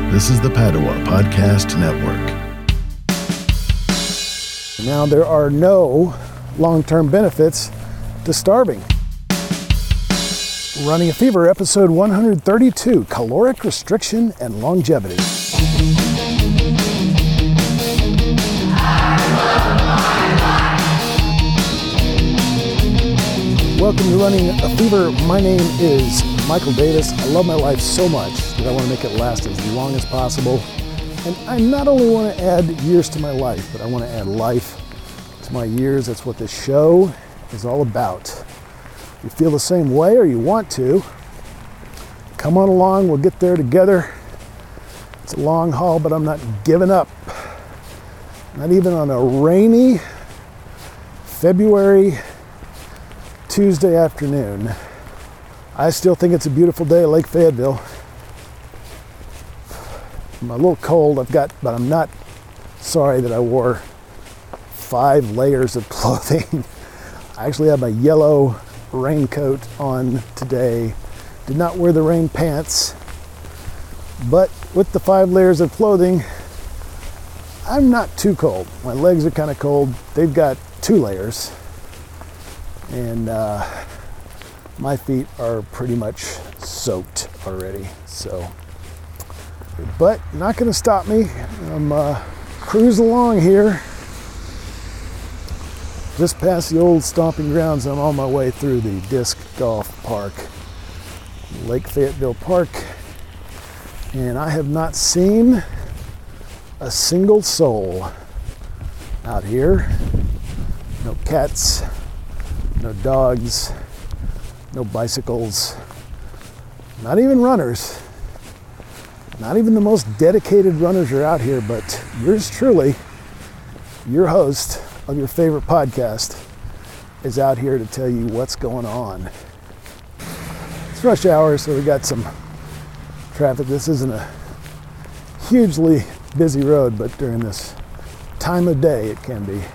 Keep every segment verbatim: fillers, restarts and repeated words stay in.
This is the Padua Podcast Network. Now, there are no long-term benefits to starving. Running a Fever, episode one hundred thirty-two, Caloric Restriction and Longevity. Welcome to Running a Fever. My name is Michael Davis. I love my life so much that I want to make it last as long as possible. And I not only want to add years to my life, but I want to add life to my years. That's what this show is all about. If you feel the same way or you want to, come on along. We'll get there together. It's a long haul, but I'm not giving up. Not even on a rainy February Tuesday afternoon. I still think it's a beautiful day at Lake Fayetteville. I'm a little cold, I've got, but I'm not sorry that I wore five layers of clothing. I actually have my yellow raincoat on today. Did not wear the rain pants, but with the five layers of clothing, I'm not too cold. My legs are kind of cold. They've got two layers. And uh, my feet are pretty much soaked already. So, but not going to stop me. I'm uh, cruising along here, just past the old stomping grounds. I'm on my way through the disc golf park, Lake Fayetteville Park, and I have not seen a single soul out here. No cats. No dogs, no bicycles, not even runners. Not even the most dedicated runners are out here, but yours truly, your host of your favorite podcast, is out here to tell you what's going on. It's rush hour, so we got some traffic. This isn't a hugely busy road, but during this time of day, it can be.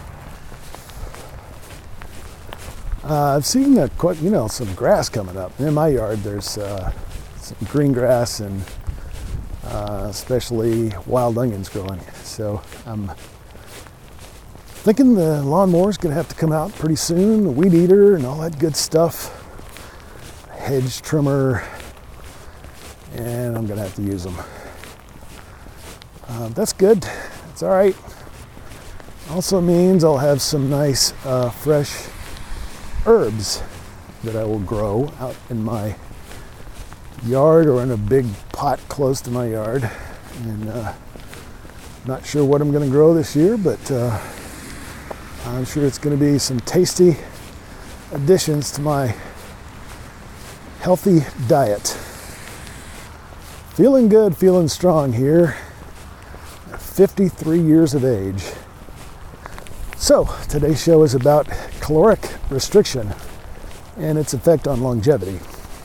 Uh, I've seen, a, you know, some grass coming up. In my yard, there's uh, some green grass and uh, especially wild onions growing. So I'm thinking the lawnmower's going to have to come out pretty soon, the weed eater and all that good stuff, hedge trimmer, and I'm going to have to use them. Uh, that's good. It's all right. Also means I'll have some nice, uh, fresh herbs that I will grow out in my yard or in a big pot close to my yard. And uh, not sure what I'm going to grow this year, but uh, I'm sure it's going to be some tasty additions to my healthy diet. Feeling good, feeling strong here at fifty-three years of age. So, today's show is about caloric restriction and its effect on longevity.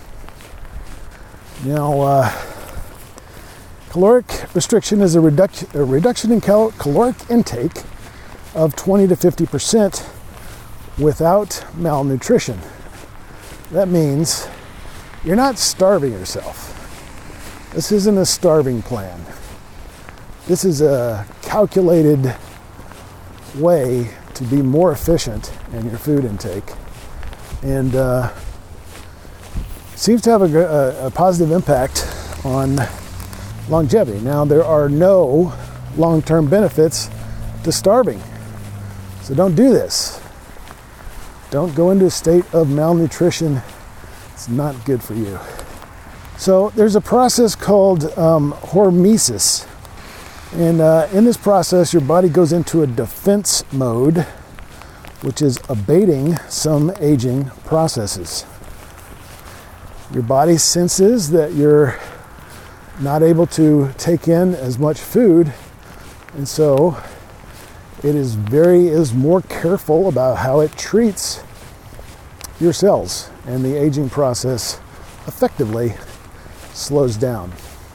Now, uh, caloric restriction is a, reduc- a reduction in cal- caloric intake of twenty to fifty percent without malnutrition. That means you're not starving yourself. This isn't a starving plan. This is a calculated way to be more efficient in your food intake, and uh, seems to have a, a, a positive impact on longevity. Now, there are no long-term benefits to starving, so don't do this. Don't go into a state of malnutrition. It's not good for you. So there's a process called um, hormesis. And uh, in this process, your body goes into a defense mode, which is abating some aging processes. Your body senses that you're not able to take in as much food, and so it is very is more careful about how it treats your cells, and the aging process effectively slows down.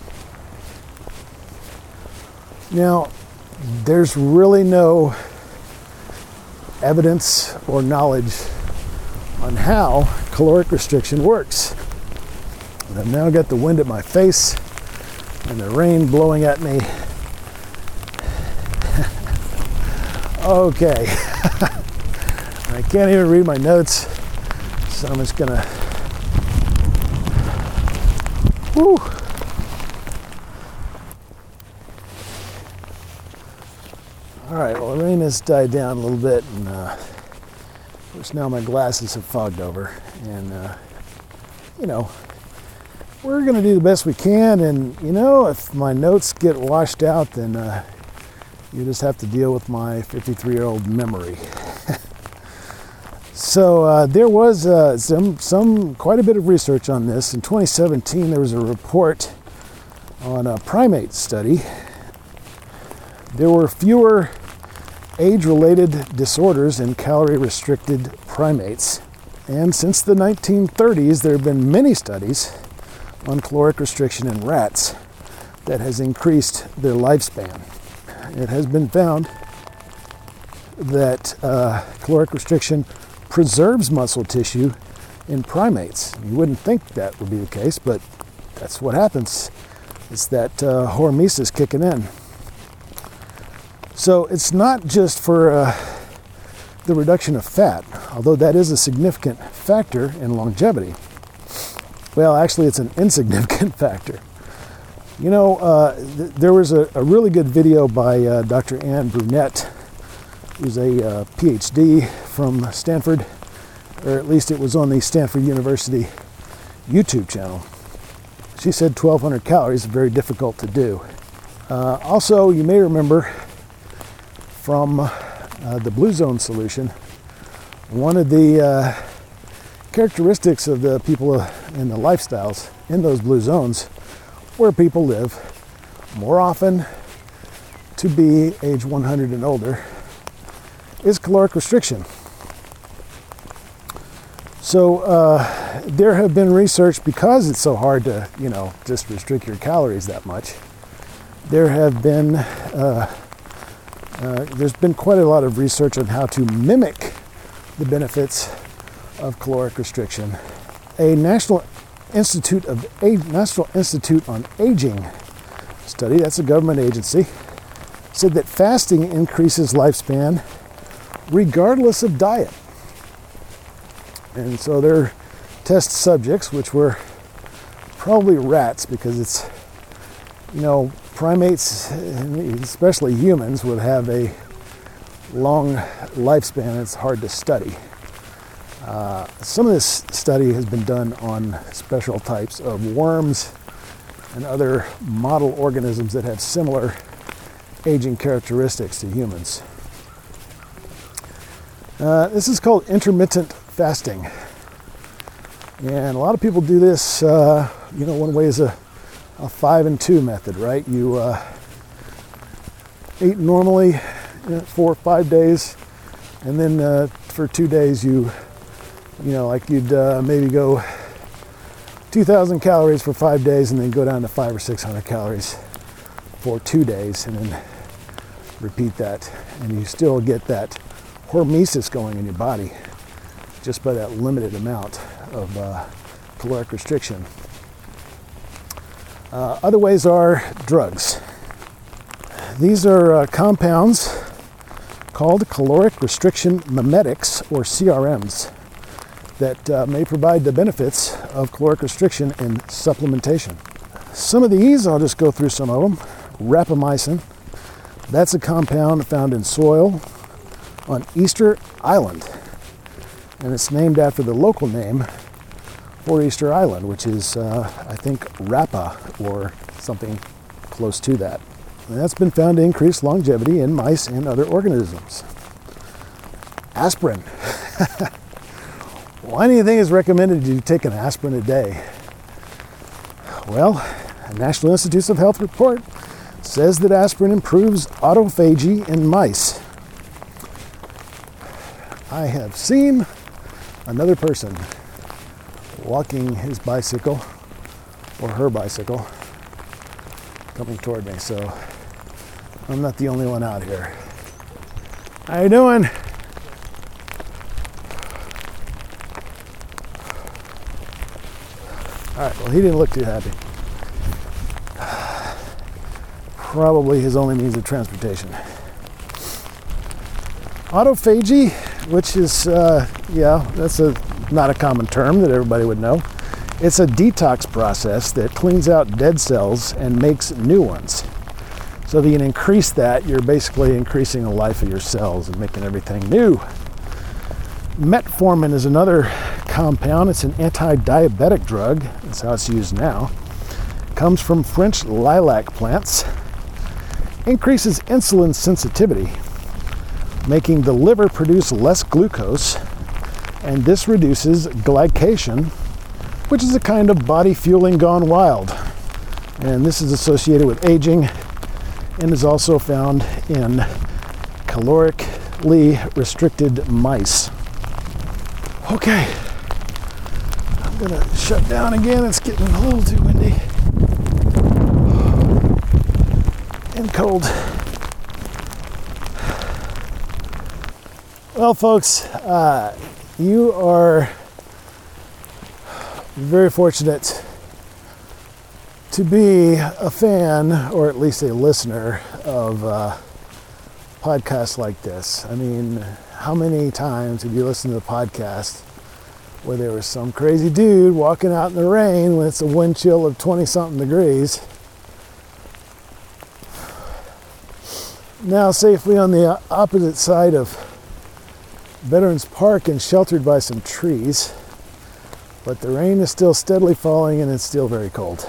Now, there's really no evidence or knowledge on how caloric restriction works. And I've now got the wind at my face and the rain blowing at me. Okay. I can't even read my notes, so I'm just gonna. Whew. All right, well, the rain has died down a little bit, and uh, of course now my glasses have fogged over, and uh, you know, we're gonna do the best we can, and you know, if my notes get washed out, then uh, you just have to deal with my fifty-three-year-old memory. So uh, there was uh, some, some, quite a bit of research on this. In twenty seventeen, there was a report on a primate study. There were fewer age-related disorders in calorie-restricted primates. And since the nineteen thirties, there have been many studies on caloric restriction in rats that has increased their lifespan. It has been found that uh, caloric restriction preserves muscle tissue in primates. You wouldn't think that would be the case, but that's what happens. It's that uh, hormesis kicking in. So it's not just for uh, the reduction of fat, although that is a significant factor in longevity. Well, actually, it's an insignificant factor. You know, uh, th- there was a, a really good video by uh, Doctor Anne Brunette, who's a uh, P H D from Stanford, or at least it was on the Stanford University YouTube channel. She said twelve hundred calories is very difficult to do. Uh, also, you may remember from uh, the Blue Zone solution, one of the uh, characteristics of the people in the lifestyles in those blue zones where people live more often to be age one hundred and older is caloric restriction. So uh, there have been research, because it's so hard to, you know, just restrict your calories that much. There have been, uh, uh, there's been quite a lot of research on how to mimic the benefits of caloric restriction. A National Institute of A- National Institute on Aging study, that's a government agency, said that fasting increases lifespan regardless of diet. And so their test subjects, which were probably rats, because it's, you know, primates, especially humans, would have a long lifespan. It's hard to study. Uh, some of this study has been done on special types of worms and other model organisms that have similar aging characteristics to humans. Uh, this is called intermittent fasting. And a lot of people do this, uh, you know, one way is a, a five and two method, right? You uh, eat normally you know, for five days, and then uh, for two days you, you know, like you'd uh, maybe go two thousand calories for five days and then go down to five or six hundred calories for two days and then repeat that. And you still get that hormesis going in your body just by that limited amount of uh, caloric restriction. Uh, other ways are drugs. These are uh, compounds called caloric restriction mimetics, or C R Ms, that uh, may provide the benefits of caloric restriction in supplementation. Some of these, I'll just go through some of them. Rapamycin, that's a compound found in soil on Easter Island, and it's named after the local name for Easter Island, which is, uh, I think, Rapa, or something close to that. And that's been found to increase longevity in mice and other organisms. Aspirin. Why do you think it's recommended you take an aspirin a day? Well, a National Institutes of Health report says that aspirin improves autophagy in mice. I have seen another person walking his bicycle, or her bicycle, coming toward me, so I'm not the only one out here. How you doing? All right, well, he didn't look too happy. probably his only means of transportation. Autophagy, which is, uh, yeah, that's a not a common term that everybody would know. It's a detox process that cleans out dead cells and makes new ones. So if you can increase that, you're basically increasing the life of your cells and making everything new. Metformin is another compound. It's an anti-diabetic drug. That's how it's used now. Comes from French lilac plants. Increases insulin sensitivity, making the liver produce less glucose, and this reduces glycation, which is a kind of body fueling gone wild. And this is associated with aging and is also found in calorically restricted mice. Okay, I'm gonna shut down again. It's getting a little too windy and cold. Well, folks, uh, you are very fortunate to be a fan, or at least a listener, of uh, podcasts like this. I mean, how many times have you listened to a podcast where there was some crazy dude walking out in the rain when it's a wind chill of twenty-something degrees, now safely on the opposite side of Veterans Park and sheltered by some trees, but the rain is still steadily falling and it's still very cold.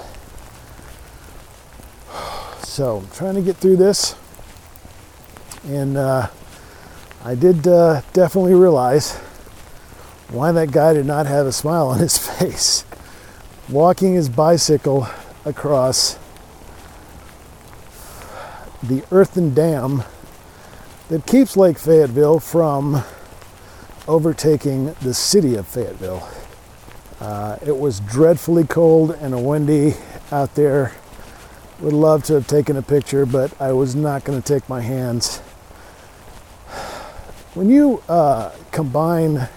So I'm trying to get through this, and uh, I did uh, definitely realize why that guy did not have a smile on his face, walking his bicycle across the earthen dam that keeps Lake Fayetteville from overtaking the city of Fayetteville. Uh, it was dreadfully cold and windy out there. Would love to have taken a picture, but I was not going to take my hands. When you uh, combine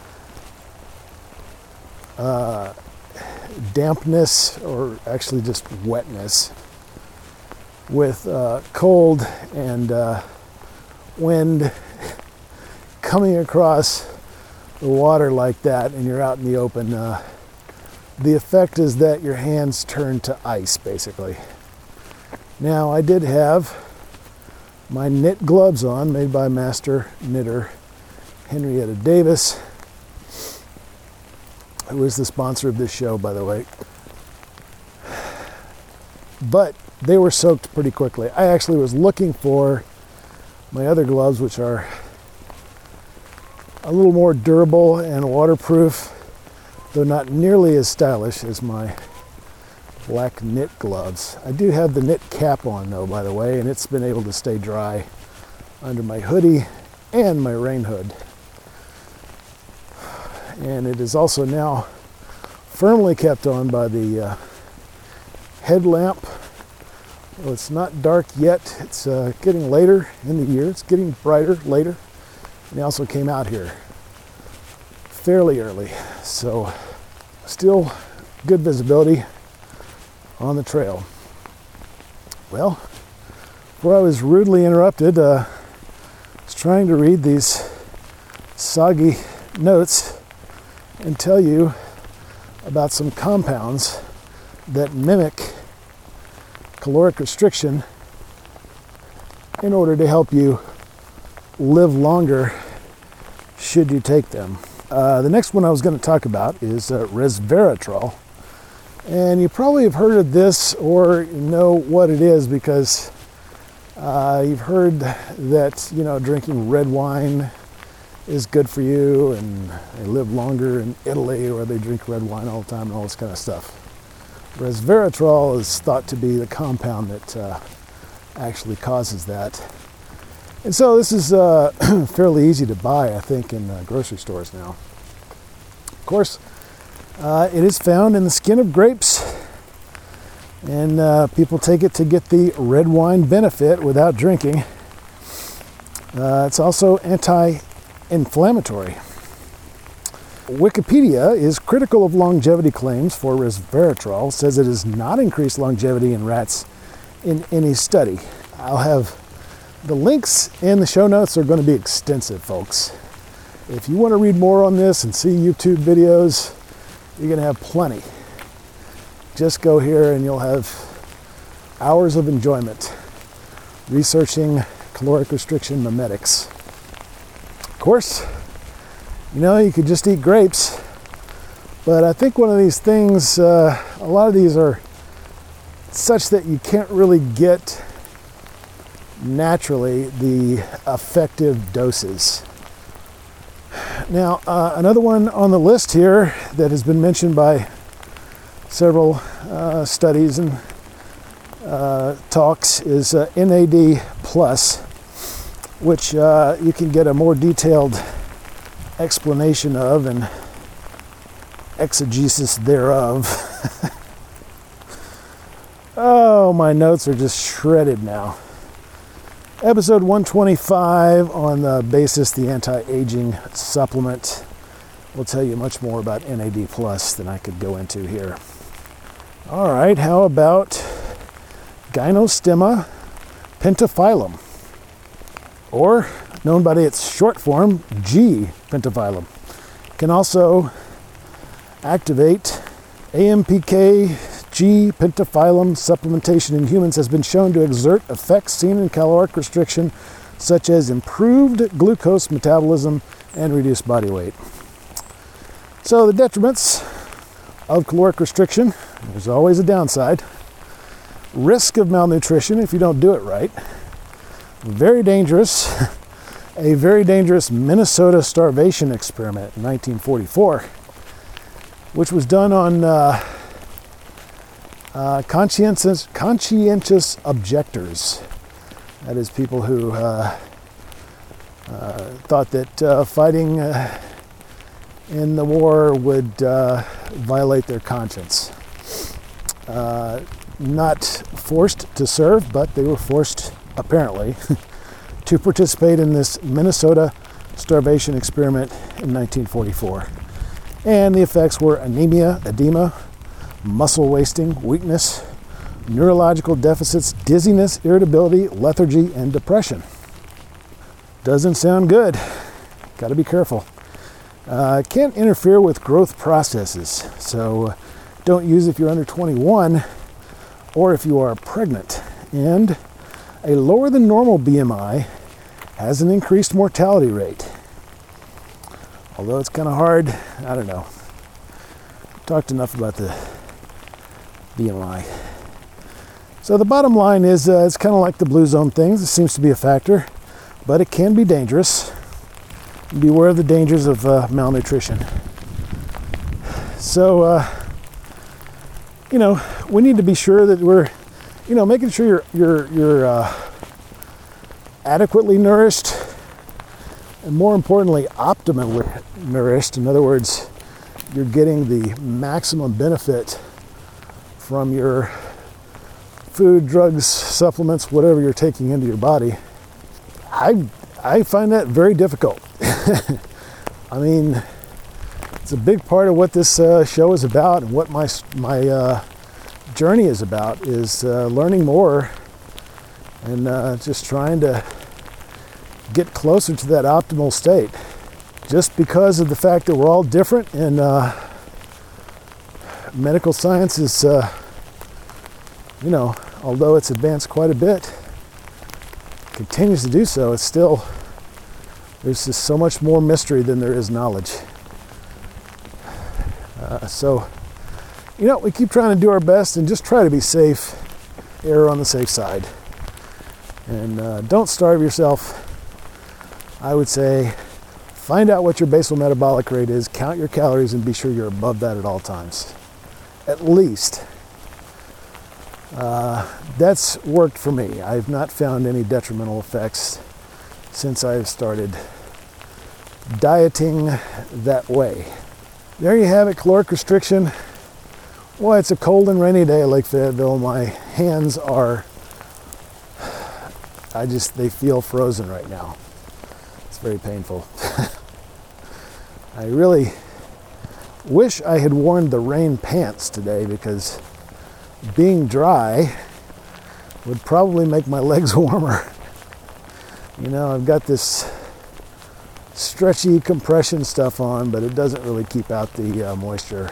uh, dampness, or actually just wetness, with uh, cold and uh, wind coming across the water like that, and you're out in the open, uh, the effect is that your hands turn to ice, basically. Now, I did have my knit gloves on, made by master knitter Henrietta Davis, who is the sponsor of this show, by the way. But they were soaked pretty quickly. I actually was looking for my other gloves, which are a little more durable and waterproof, though not nearly as stylish as my black knit gloves. I do have the knit cap on, though, by the way, and it's been able to stay dry under my hoodie and my rain hood. And it is also now firmly kept on by the uh, headlamp. Well, it's not dark yet. It's uh, getting later in the year. It's getting brighter later. And they also came out here fairly early, so still good visibility on the trail. Well, before I was rudely interrupted, uh, I was trying to read these soggy notes and tell you about some compounds that mimic caloric restriction in order to help you live longer should you take them. Uh, the next one I was going to talk about is uh, resveratrol. And you probably have heard of this or know what it is because uh, you've heard that, you know, drinking red wine is good for you, and they live longer in Italy where they drink red wine all the time and all this kind of stuff. Resveratrol is thought to be the compound that uh, actually causes that. And so this is uh, fairly easy to buy, I think, in uh, grocery stores now. Of course, uh, it is found in the skin of grapes, and uh, people take it to get the red wine benefit without drinking. Uh, it's also anti-inflammatory. Wikipedia is critical of longevity claims for resveratrol, says it has not increased longevity in rats in any study. I'll have the links in the show notes are going to be extensive, folks. If you want to read more on this and see YouTube videos, you're going to have plenty. Just go here and you'll have hours of enjoyment researching caloric restriction mimetics. Of course, you know, you could just eat grapes, but I think one of these things, uh, a lot of these are such that you can't really get naturally the effective doses. Now, uh, another one on the list here that has been mentioned by several uh, studies and uh, talks is uh, N A D plus, which uh, you can get a more detailed explanation of and exegesis thereof. Oh, my notes are just shredded now. Episode one twenty-five on the Basis, the anti-aging supplement, will tell you much more about N A D plus than I could go into here. All right, how about Gynostemma pentaphyllum, or known by its short form, G. pentaphyllum. Can also activate A M P K. G. pentaphyllum supplementation in humans has been shown to exert effects seen in caloric restriction, such as improved glucose metabolism and reduced body weight. So the detriments of caloric restriction, there's always a downside. Risk of malnutrition if you don't do it right. Very dangerous. A very dangerous Minnesota starvation experiment in nineteen forty-four, which was done on uh, Uh, conscientious, conscientious objectors. That is people who uh, uh, thought that uh, fighting uh, in the war would uh, violate their conscience. Uh, not forced to serve, but they were forced, apparently, to participate in this Minnesota starvation experiment in nineteen forty-four. And the effects were anemia, edema, muscle wasting, weakness, neurological deficits, dizziness, irritability, lethargy, and depression. Doesn't sound good. Got to be careful. Uh, can't interfere with growth processes, so don't use if you're under twenty-one or if you are pregnant. And a lower than normal B M I has an increased mortality rate. Although it's kind of hard, I don't know. Talked enough about the B M I. So the bottom line is uh, it's kind of like the blue zone things. It seems to be a factor, but it can be dangerous. Beware of the dangers of uh, malnutrition. So, uh, you know, we need to be sure that we're, you know, making sure you're you're you're uh, adequately nourished, and more importantly, optimally nourished. In other words, you're getting the maximum benefit from your food, drugs, supplements, whatever you're taking into your body. I I find that very difficult. I mean, it's a big part of what this uh, show is about, and what my my uh, journey is about, is uh, learning more and uh, just trying to get closer to that optimal state. Just because of the fact that we're all different, and uh, medical science is, uh, you know, although it's advanced quite a bit, continues to do so, it's still, there's just so much more mystery than there is knowledge. Uh, so, you know, we keep trying to do our best and just try to be safe, err on the safe side. And uh, don't starve yourself. I would say, find out what your basal metabolic rate is, count your calories, and be sure you're above that at all times. At least. Uh, that's worked for me. I've not found any detrimental effects since I've started dieting that way. There you have it, caloric restriction. Well, it's a cold and rainy day at Lake Fayetteville. My hands are, I just, they feel frozen right now. It's very painful. I really wish I had worn the rain pants today, because being dry, would probably make my legs warmer. You know, I've got this stretchy compression stuff on, but it doesn't really keep out the uh, moisture.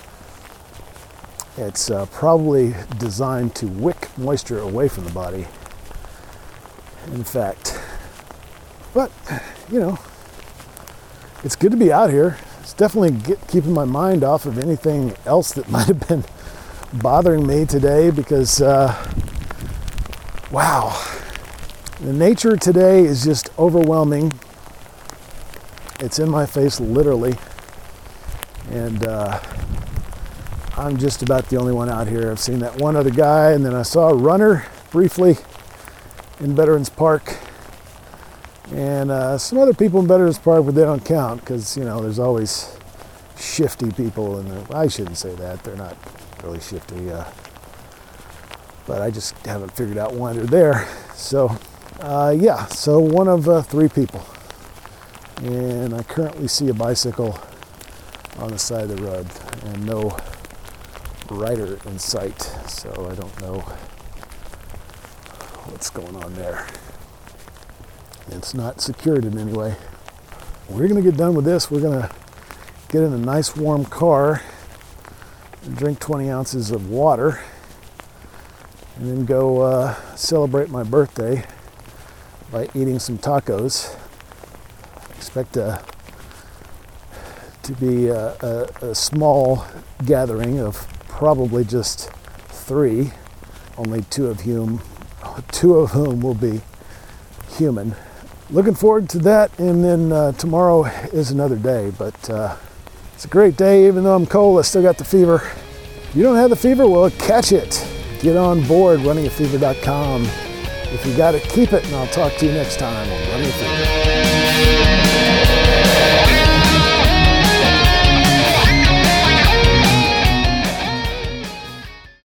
It's uh, probably designed to wick moisture away from the body, in fact. But, you know, it's good to be out here. It's definitely get, keeping my mind off of anything else that might have been bothering me today because, uh, wow, the nature today is just overwhelming. It's in my face, literally. And uh, I'm just about the only one out here. I've seen that one other guy, and then I saw a runner briefly in Veterans Park. And uh, some other people in Veterans Park, but they don't count because, you know, there's always shifty people. And I shouldn't say that. They're not really shifty. Uh, but I just haven't figured out why they're there. So, uh, yeah, so one of uh, three people. And I currently see a bicycle on the side of the road and no rider in sight, so I don't know what's going on there. It's not secured in any way. We're going to get done with this. We're going to get in a nice warm car and drink twenty ounces of water and then go uh, celebrate my birthday by eating some tacos. Expect a, to be a, a, a small gathering of probably just three, only two of whom, two of whom will be human. Looking forward to that, and then uh, tomorrow is another day, but uh, it's a great day. Even though I'm cold, I still got the fever. If you don't have the fever, well, catch it. Get on board, running a fever dot com. If you got it, keep it, and I'll talk to you next time on Running a Fever.